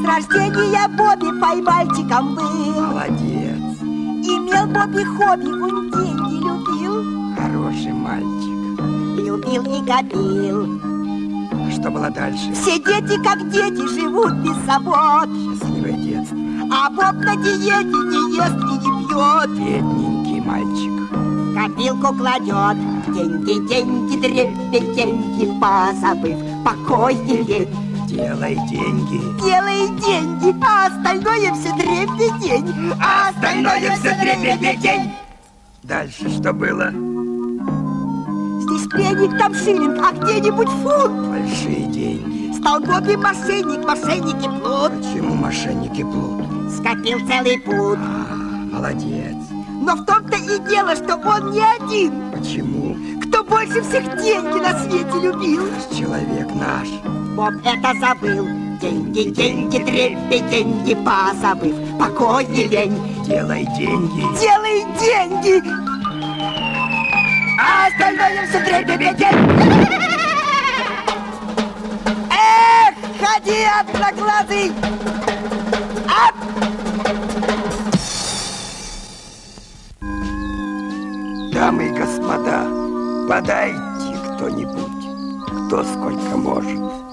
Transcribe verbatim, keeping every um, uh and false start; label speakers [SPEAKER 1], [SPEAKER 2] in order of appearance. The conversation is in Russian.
[SPEAKER 1] рождения Бобби поймальчиком был.
[SPEAKER 2] Молодец.
[SPEAKER 1] Имел Бобби хобби, он деньги любил.
[SPEAKER 2] Хороший мальчик.
[SPEAKER 1] Любил и копил.
[SPEAKER 2] А что было дальше?
[SPEAKER 1] Все дети, как дети, живут без забот.
[SPEAKER 2] Счастливое детство.
[SPEAKER 1] А Боб на диете не ест и не пьет.
[SPEAKER 2] Бедненький мальчик.
[SPEAKER 1] Копилку кладет. Деньги, деньги, дребедень, деньги, позабыв покой и лень.
[SPEAKER 2] Делай деньги.
[SPEAKER 1] Делай деньги, а остальное все дребедень.
[SPEAKER 2] А остальное все дребедень. Дальше что было?
[SPEAKER 1] Здесь пенник, там шиллинг, а где-нибудь фунт.
[SPEAKER 2] Большие деньги.
[SPEAKER 1] Стал Бобби мошенник, мошенники плут.
[SPEAKER 2] Почему мошенники плут?
[SPEAKER 1] Скопил целый пуд.
[SPEAKER 2] А, молодец.
[SPEAKER 1] Но в том-то и дело, что он не один.
[SPEAKER 2] Почему?
[SPEAKER 1] Кто больше всех деньги на свете любил?
[SPEAKER 2] Человек наш.
[SPEAKER 1] Боб это забыл. Деньги, деньги, дребеденьги, позабыв покой и лень.
[SPEAKER 2] Делай деньги.
[SPEAKER 1] Делай деньги, а остальное все дребедень. Эх, ходи, одноглазый! Ап!
[SPEAKER 2] Дамы и господа, подайте кто-нибудь, кто сколько может.